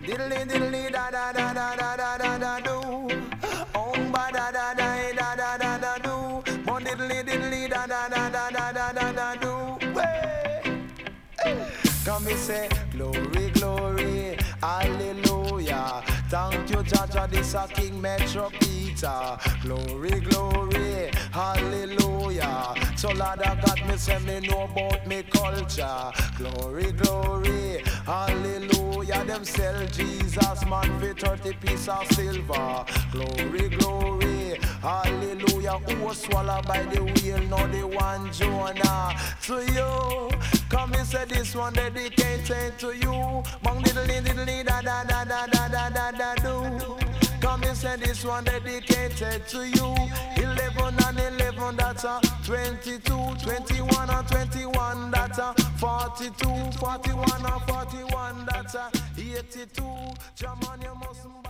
Diddly diddly da da da da da da da da do. Oh ba da da da da da da da do. Mo diddly diddly da da da da da da da da do. Come me say glory, glory, hallelujah. Thank you, Jaja, this a King Metro Peter. Glory, glory, hallelujah. So Lord of God, me say me know about me culture. Glory, glory, hallelujah. Them sell Jesus man for 30 pieces of silver. Glory, glory, hallelujah. Who was swallowed by the wheel, now the one Jonah. To you, come and say this one dedicated to you. Bang diddly diddly da da da da da da da da do. Come and say this one dedicated to you. 11 and 11, that's a 22, 21 and 21, that's a 42, 41 and 41, that's a 82. Jaman, you must